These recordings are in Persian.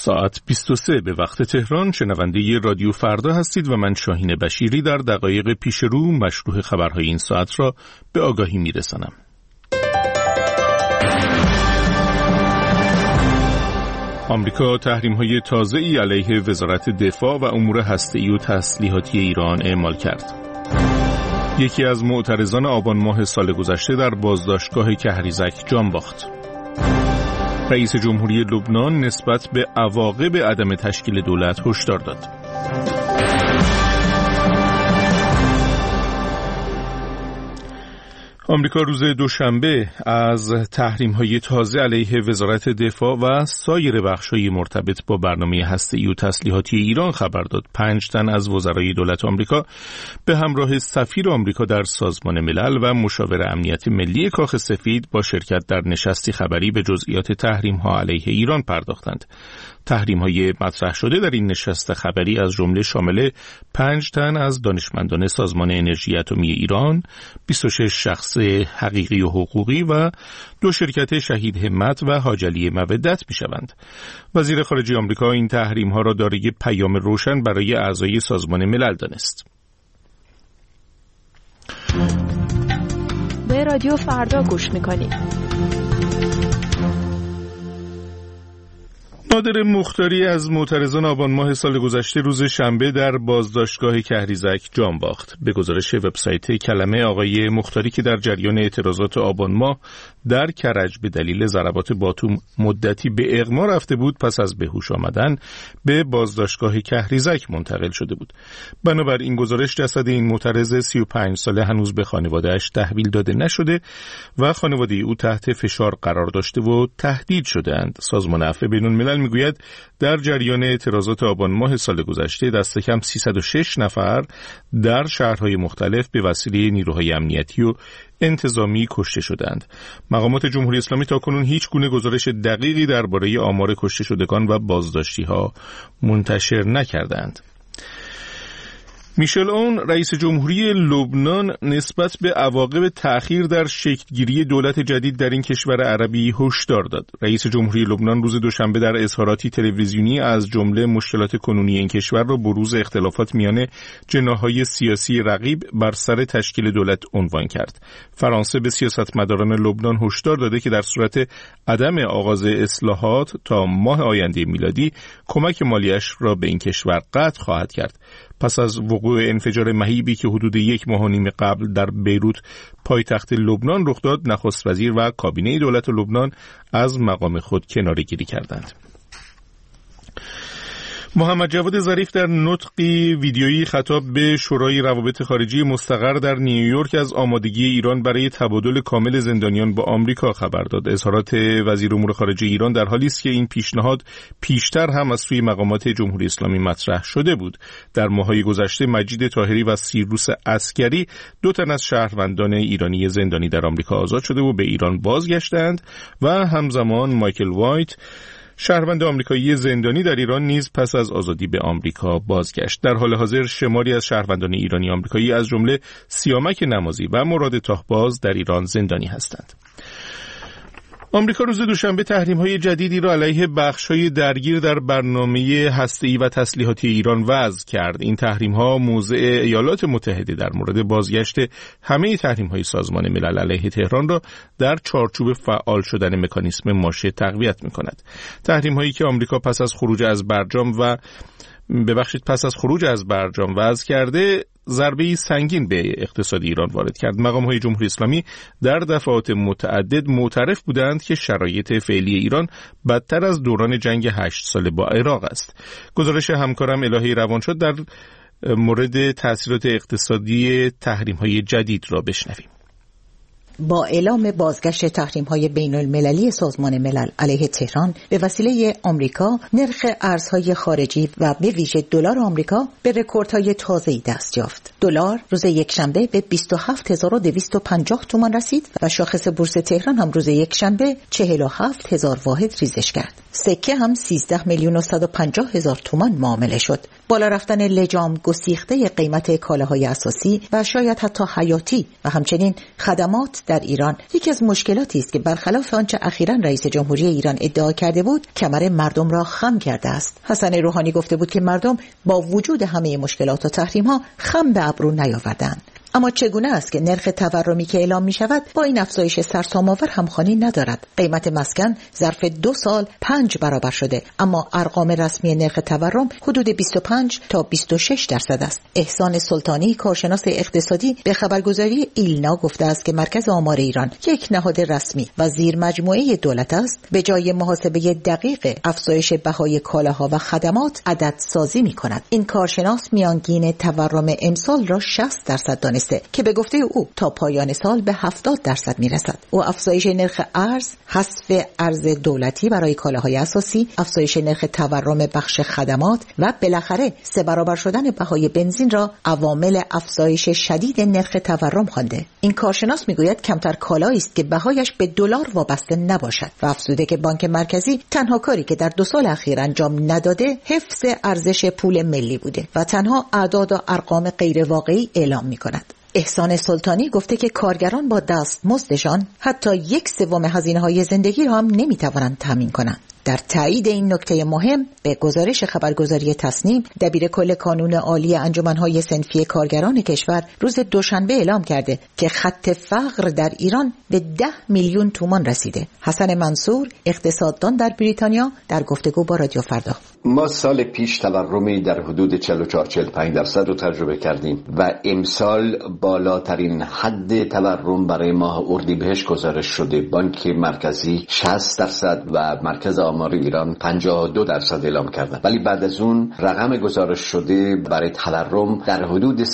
ساعت 23 به وقت تهران شنونده رادیو فردا هستید و من شاهین بشیری در دقایق پیش رو مشروع خبرهای این ساعت را به آگاهی میرسانم. آمریکا تحریم‌های تازه‌ای علیه وزارت دفاع و امور هسته‌ای و تسلیحاتی ایران اعمال کرد. یکی از معترضان آبان ماه سال گذشته در بازداشتگاه کهریزک جان باخت. رئیس جمهوری لبنان نسبت به عواقب عدم تشکیل دولت هشدار داد. آمریکا روز دوشنبه از تحریم‌های تازه علیه وزارت دفاع و سایر بخش‌های مرتبط با برنامه هسته‌ای و تسلیحاتی ایران خبر داد. 5 تن از وزرای دولت آمریکا به همراه سفیر آمریکا در سازمان ملل و مشاور امنیت ملی کاخ سفید با شرکت در نشستی خبری به جزئیات تحریم‌ها علیه ایران پرداختند. تحریم‌های مطرح شده در این نشست خبری از جمله شامل 5 تن از دانشمندان سازمان انرژی اتمی ایران، 26 شخص حقیقی و حقوقی و 2 شرکت شهید همت و حاج علی مودت می‌شوند. وزیر خارجه آمریکا این تحریم‌ها را دارای پیام روشن برای اعضای سازمان ملل دانست. به رادیو فردا گوش می‌کنید. نادر مختاری از معترضان آبان ماه سال گذشته روز شنبه در بازداشتگاه کهریزک جان باخت. به گزارش وبسایت کلمه، آقای مختاری که در جریان اعتراضات آبان ماه در کرج به دلیل ضربات باتوم مدتی به اغما رفته بود، پس از بهوش آمدن به بازداشتگاه کهریزک منتقل شده بود. بنابر این گزارش جسد این معترض 35 ساله هنوز به خانواده‌اش تحویل داده نشده و خانواده او تحت فشار قرار داشته و تهدید شده‌اند. سازمان عفو بین‌الملل میگوید در جریان اعتراضات آبان ماه سال گذشته دست کم 306 نفر در شهرهای مختلف به وسیله نیروهای امنیتی و انتظامی کشته شدند. مقامات جمهوری اسلامی تاکنون هیچ گونه گزارش دقیقی درباره آمار کشته شدگان و بازداشتی‌ها منتشر نکردند. میشل اون رئیس جمهوری لبنان نسبت به عواقب تأخیر در شکلگیری دولت جدید در این کشور عربی هشدار داد. رئیس جمهوری لبنان روز دوشنبه در اظهاراتی تلویزیونی از جمله مشکلات کنونی این کشور را بروز اختلافات میان جناح‌های سیاسی رقیب بر سر تشکیل دولت عنوان کرد. فرانسه به سیاستمداران لبنان هشدار داده که در صورت عدم آغاز اصلاحات تا ماه آینده میلادی کمک مالیش را به این کشور قطع خواهد کرد. پس از وقوع انفجار مهیبی که حدود 1.5 ماه قبل در بیروت پایتخت لبنان رخ داد، نخست وزیر و کابینه دولت لبنان از مقام خود کناره‌گیری کردند. محمد جواد ظریف در نطقی ویدیویی خطاب به شورای روابط خارجی مستقر در نیویورک از آمادگی ایران برای تبادل کامل زندانیان با آمریکا خبر داد. اظهارات وزیر امور خارجه ایران در حالی است که این پیشنهاد پیشتر هم از سوی مقامات جمهوری اسلامی مطرح شده بود. در ماه‌های گذشته مجید طاهری و سیروس عسکری 2 تن از شهروندان ایرانی زندانی در آمریکا آزاد شده و به ایران بازگشتند و همزمان مایکل وایت شهروند آمریکایی زندانی در ایران نیز پس از آزادی به آمریکا بازگشت. در حال حاضر شماری از شهروندان ایرانی آمریکایی از جمله سیامک نمازی و مراد تاهباز در ایران زندانی هستند. آمریکا روز دوشنبه تحریم‌های جدیدی را علیه بخش‌های درگیر در برنامه هسته‌ای و تسلیحاتی ایران وضع کرد. این تحریم‌ها موضع ایالات متحده در مورد بازگشت همه تحریم‌های سازمان ملل علیه تهران را در چارچوب فعال شدن مکانیسم ماشه تقویت می‌کند. تحریم‌هایی که آمریکا پس از خروج از برجام وضع کرده ضربه‌ای سنگین به اقتصاد ایران وارد کرد. مقام‌های جمهوری اسلامی در دفعات متعدد معترف بودند که شرایط فعلی ایران بدتر از دوران جنگ 8 ساله با عراق است. گزارش همکارم الهی روانشاد در مورد تأثیرات اقتصادی تحریم‌های جدید را بشنویم. با اعلام بازگشت تحریم‌های بین‌المللی سازمان ملل علیه تهران به وسیله آمریکا، نرخ ارزهای خارجی و به ویژه دلار آمریکا به رکوردهای تازه‌ای دست یافت. دلار روز یکشنبه به 27250 تومان رسید و شاخص بورس تهران هم روز یکشنبه 47000 واحد ریزش کرد. سکه هم 13,150,000 تومان معامله شد. بالا رفتن لجام، گسیخته قیمت کالاهای اساسی و شاید حتی حیاتی و همچنین خدمات در ایران یکی از مشکلاتی است که برخلاف آنچه اخیراً رئیس جمهوری ایران ادعا کرده بود، کمر مردم را خم کرده است. حسن روحانی گفته بود که مردم با وجود همه مشکلات و تحریم‌ها خم به ابرو نیاوردند. اما چگونه است که نرخ تورمی که اعلام می شود با این افزایش سرسام‌آور همخوانی ندارد؟ قیمت مسکن ظرف 2 سال 5 برابر شده، اما ارقام رسمی نرخ تورم حدود 25 تا 26% است. احسان سلطانی، کارشناس اقتصادی، به خبرگزاری ایلنا گفته است که مرکز آمار ایران یک نهاد رسمی و زیر مجموعه دولت است، به جای محاسبه دقیق افزایش بهای کالاها و خدمات عدد سازی می کند. این کارشناس میانگین تورم امسال را 60% دانست که به گفته او تا پایان سال به 70% میرسد. او افزایش نرخ ارز، حذف ارز دولتی برای کالاهای اساسی، افزایش نرخ تورم بخش خدمات و بالاخره 3 برابر شدن بهای بنزین را عوامل افزایش شدید نرخ تورم خوانده. این کارشناس میگوید کمتر کالایی است که بهایش به دلار وابسته نباشد و افزوده که بانک مرکزی تنها کاری که در 2 سال اخیر انجام نداده حفظ ارزش پول ملی بوده و تنها اعداد و ارقام غیر واقعی اعلام میکند. احسان سلطانی گفته که کارگران با دستمزدشان حتی 1/3 هزینه‌های زندگی را هم نمی‌توانند تامین کنند. در تایید این نکته مهم به گزارش خبرگزاری تصنیم، دبیر کل کانون عالی انجمن‌های صنفی کارگران کشور روز دوشنبه اعلام کرده که خط فقر در ایران به 10 میلیون تومان رسیده. حسن منصور، اقتصاددان در بریتانیا، در گفتگو با رادیو فردا: ما سال پیش تورمی در حدود 44-45% رو تجربه کردیم و امسال بالاترین حد تورم برای ماه اردیبهشت گزارش شده. بانک مرکزی 60% و مرکز آمار ایران 52% اعلام کردن، ولی بعد از اون رقم گزارش شده برای تورم در حدود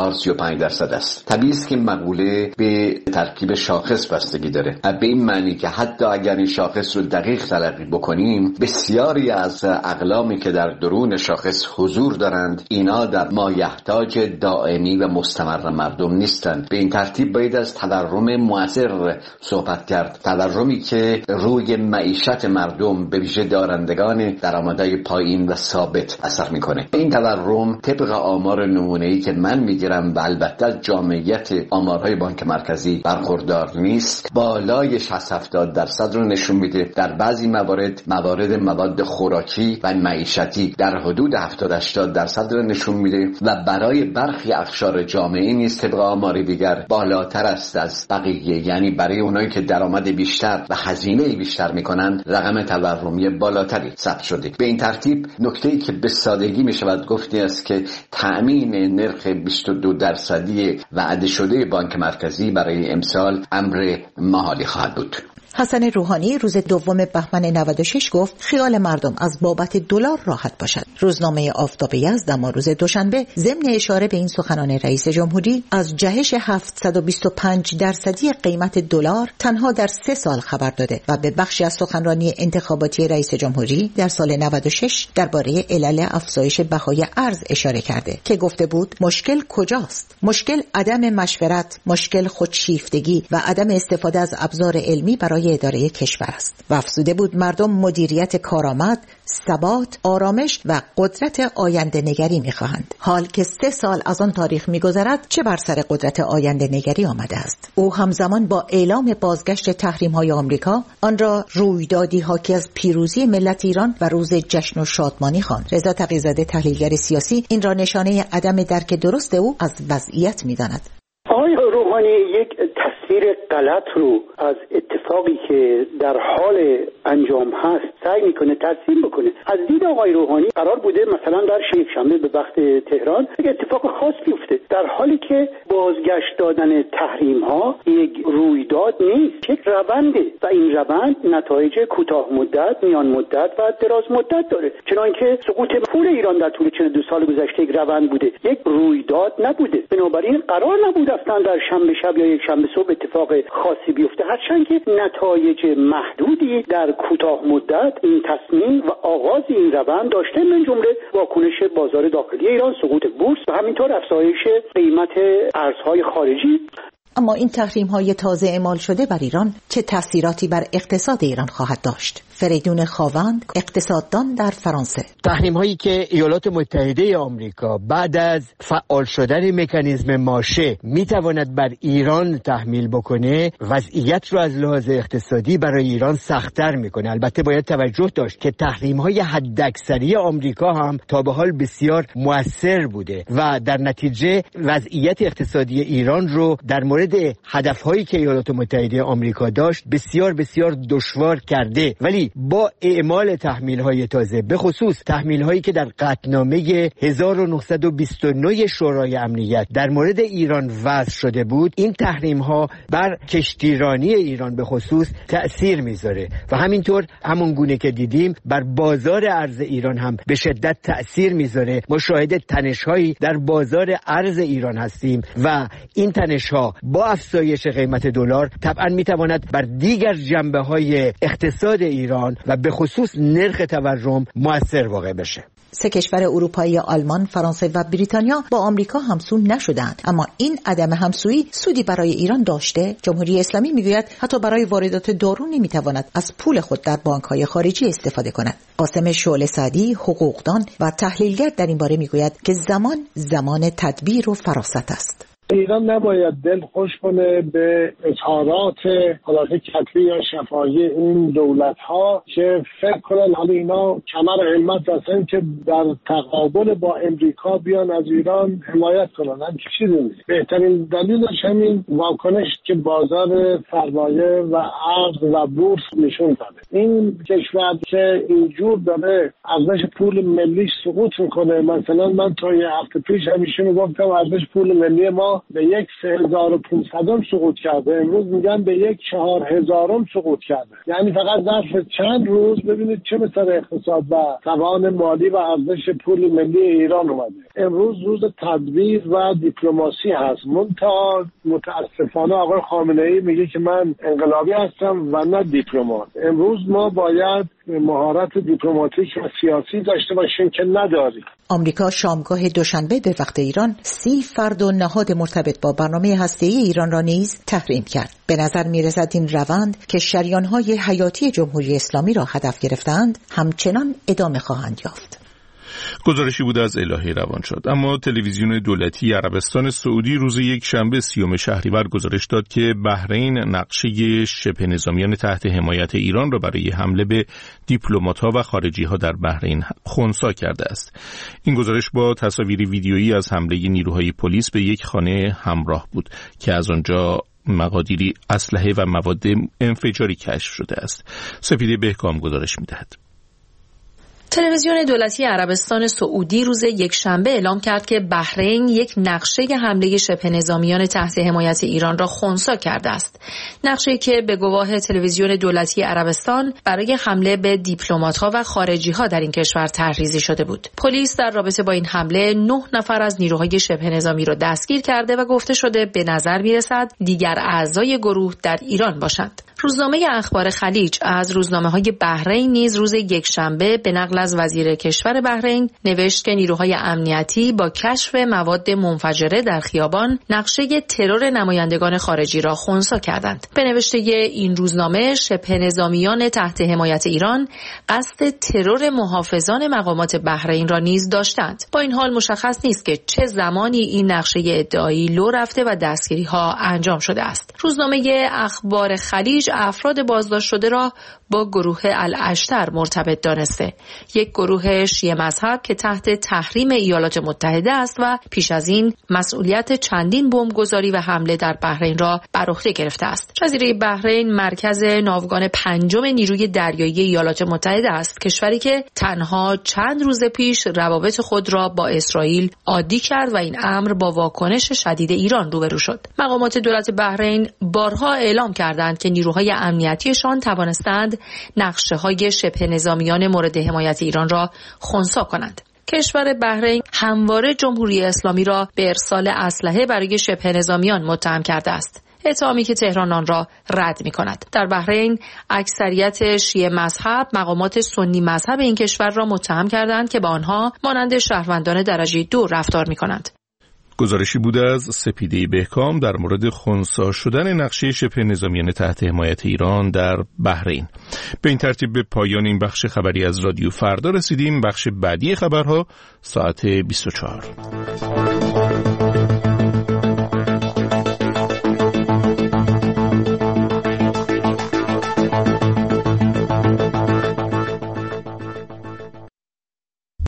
34-35% است. طبیعی است که مقوله به ترکیب شاخص بستگی داره، به این معنی که حتی اگر این شاخص رو دقیق تلقی بکنیم، بسیاری از اقلامی که در درون شاخص حضور دارند اینا در مایحتاج دائمی و مستمر مردم نیستند. به این ترتیب باید از تورم مؤثر صحبت کرد، تورمی که روی معیشت مردم به ویژه دارندگان درآمدهای پایین و ثابت اثر میکنه. این تورم طبق آمار نمونه‌ای که من میگیرم و البته جامعیت آمارهای بانک مرکزی برخوردار نیست، بالای 60-70% رو نشون میده. در بعضی موارد مواد خوراکی و معیشتی در حدود 70-80% رو نشون میده و برای برخی اقشار جامعه نیز طبق آمار دیگر بالاتر است از بقیه، یعنی برای اونایی که درآمد بیشتر و هزینه بیشتر میکنن رقم تورمی بالاتری ثبت شده. به این ترتیب نکته‌ای که به سادگی میشود گفته است که تأمین نرخ 22% وعده شده بانک مرکزی برای امسال امر محالی خواهد بود. حسن روحانی روز 2 بهمن 96 گفت خیال مردم از بابت دلار راحت باشد. روزنامه آفتاب یزد اما روز دوشنبه ضمن اشاره به این سخنان رئیس جمهوری از جهش 725% قیمت دلار تنها در 3 سال خبر داده و به بخشی از سخنرانی انتخاباتی رئیس جمهوری در سال 96 درباره علل افزایش بهای ارز اشاره کرده که گفته بود مشکل کجاست؟ مشکل عدم مشورت، مشکل خودشیفتگی و عدم استفاده از ابزار علمی برای اداره کشور است. و افزوده بود مردم مدیریت کارآمد، ثبات، آرامش و قدرت آینده نگری می‌خواهند. حال که 3 سال از آن تاریخ می‌گذرد چه بر سر قدرت آینده نگری آمده است. او همزمان با اعلام بازگشت تحریم‌های آمریکا آن را رویدادی حاکی از پیروزی ملت ایران و روز جشن و شادمانی خواند. رضا تقی‌زاده، تحلیلگر سیاسی، این را نشانه عدم درک درست او از وضعیت می‌داند. آقای روحانی یک تصویر غلط رو از اتفاقی که در حال انجام هست سعی میکنه ترسیم بکنه. از دید آقای روحانی قرار بوده مثلا در یکشنبه به وقت تهران یک اتفاق خاص بیفته، در حالی که بازگشت دادن تحریم ها یک رویداد نیست، یک رونده و این روند نتایج کوتاه مدت، میان مدت و دراز مدت داره. چنانکه سقوط پول ایران در طول 42 سال گذشته یک روند بوده، یک رویداد نبوده. بنابراین قرار نبود اصلا در شنبه شب یا یک شنبه صبح اتفاق خاصی بیفته، هرچند که نتایج محدودی در کوتاه مدت این تصمیم و آغاز این روند داشته، من جمله واکنش بازار داخلی ایران، سقوط بورس و همینطور افزایش قیمت ارزهای خارجی. اما این تحریم‌های تازه اعمال شده بر ایران چه تأثیراتی بر اقتصاد ایران خواهد داشت؟ فریدون خاوند، اقتصاددان در فرانسه: تحریم‌هایی که ایالات متحده آمریکا بعد از فعال شدن مکانیزم ماشه میتواند بر ایران تحمیل بکنه، وضعیت رو از لحاظ اقتصادی برای ایران سخت‌تر میکنه. البته باید توجه داشت که تحریم‌های حداکثری آمریکا هم تا به حال بسیار مؤثر بوده و در نتیجه وضعیت اقتصادی ایران رو در مورد هدف‌هایی که ایالات متحده آمریکا داشت بسیار بسیار دشوار کرده. ولی با اعمال تحمیل‌های تازه، به خصوص تحمیل‌هایی که در قطعنامه 1929 شورای امنیت در مورد ایران وضع شده بود، این تحریم‌ها بر کشتیرانی ایران به خصوص تأثیر میذاره و همینطور همون گونه که دیدیم بر بازار ارز ایران هم به شدت تأثیر میذاره. ما شاهد تنش‌هایی در بازار ارز ایران هستیم و این تنش‌ها با افزایش قیمت دلار طبعاً میتواند بر دیگر جنبه‌های اقتصاد ایران و به خصوص نرخ تورم مؤثر واقع بشه. 3 کشور اروپایی آلمان، فرانسه و بریتانیا با آمریکا همسو نشدند، اما این عدم همسویی سودی برای ایران داشته؟ جمهوری اسلامی میگوید حتی برای واردات دارو نمیتواند از پول خود در بانک‌های خارجی استفاده کند. قاسم شعله سعدی، حقوقدان و تحلیلگر در این باره میگوید که زمان تدبیر و فراست است. ایران نباید دل خوش کنه به اظهارات حالات کتبی یا شفاهی این دولت‌ها که فکر کنن حالا اینا کمر همت هستن که در تقابل با امریکا بیان از ایران حمایت کنن. هم چیزی نیست. بهترین دلیلش همین واکنش که بازار سرمایه و ارز و بورس نشون داده. این کشور که اینجور داره ارزش پول ملیش سقوط میکنه، مثلا من تا یه هفته پیش همیشه میگفتم ارزش پول ملی ما به 1,3500 سقوط کرده، امروز میگن به 1,4000 سقوط کرده. یعنی فقط ظرف چند روز ببینید چه مثل اقتصاد و توان مالی و ارزش پول ملی ایران اومده. امروز روز تدبیر و دیپلماسی هست. متاسفانه آقای خامنه‌ای میگه که من انقلابی هستم و نه دیپلمات. امروز ما باید مهارت دیپلماتیک و سیاسی داشته باشیم که نداریم. آمریکا شامگاه دوشنبه به وقت ایران 30 فرد و نهاد مرتبط با برنامه هسته‌ای ایران را نیز تحریم کرد. به نظر می‌رسد این روند که شریان‌های حیاتی جمهوری اسلامی را هدف گرفتند همچنان ادامه خواهند یافت. گزارشی بود از الهه روانشاد. اما تلویزیون دولتی عربستان سعودی روز یکشنبه 30 شهریور گزارش داد که بحرین نقشه شبه نظامیان تحت حمایت ایران را برای حمله به دیپلمات‌ها و خارجی‌ها در بحرین خنثی کرده است. این گزارش با تصاویر ویدیویی از حمله نیروهای پلیس به یک خانه همراه بود که از آنجا مقادیری اسلحه و مواد انفجاری کشف شده است. سپیده بهکام گزارش می‌دهد. تلویزیون دولتی عربستان سعودی روز یکشنبه اعلام کرد که بحرین یک نقشه حمله شبه نظامیان تحت حمایت ایران را خنثی کرده است. نقشه‌ای که به گواه تلویزیون دولتی عربستان برای حمله به دیپلمات‌ها و خارجی‌ها در این کشور طرحریزی شده بود. پلیس در رابطه با این حمله 9 نفر از نیروهای شبه نظامی را دستگیر کرده و گفته شده به نظر می‌رسد دیگر اعضای گروه در ایران باشند. روزنامه اخبار خلیج از روزنامه‌های بحرین نیز روز یکشنبه به نقل از وزیر کشور بحرین نوشت که نیروهای امنیتی با کشف مواد منفجره در خیابان نقشه ترور نمایندگان خارجی را خنثی کردند. به نوشته این روزنامه شبه نظامیان تحت حمایت ایران قصد ترور محافظان مقامات بحرین را نیز داشتند. با این حال مشخص نیست که چه زمانی این نقشه ادعایی لو رفته و دستگیری‌ها انجام شده است. روزنامه اخبار خلیج افراد بازداشت شده را با گروه الاشتر مرتبط دانسته، یک گروه شیعه مذهب که تحت تحریم ایالات متحده است و پیش از این مسئولیت چندین بمبگذاری و حمله در بحرین را بر عهده گرفته است. جزیره بحرین مرکز ناوگان 5 نیروی دریایی ایالات متحده است، کشوری که تنها چند روز پیش روابط خود را با اسرائیل عادی کرد و این امر با واکنش شدید ایران روبرو شد. مقامات دولت بحرین بارها اعلام کردند که نیروهای امنیتیشان توانستند نقشه‌های شبه نظامیان مورد حمایت ایران را خنثی کنند. کشور بحرین همواره جمهوری اسلامی را به ارسال اسلحه برای شبه نظامیان متهم کرده است، اتهامی که تهران آن را رد می‌کند. در بحرین اکثریت شیعه مذهب مقامات سنی مذهب این کشور را متهم کردند که با آنها مانند شهروندان درجه 2 رفتار می‌کنند. گزارشی بود از سپیده بهکام در مورد خنثی شدن نقشه شبه نظامیان تحت حمایت ایران در بحرین. به این ترتیب به پایان این بخش خبری از رادیو فردا رسیدیم. بخش بعدی خبرها ساعت 24.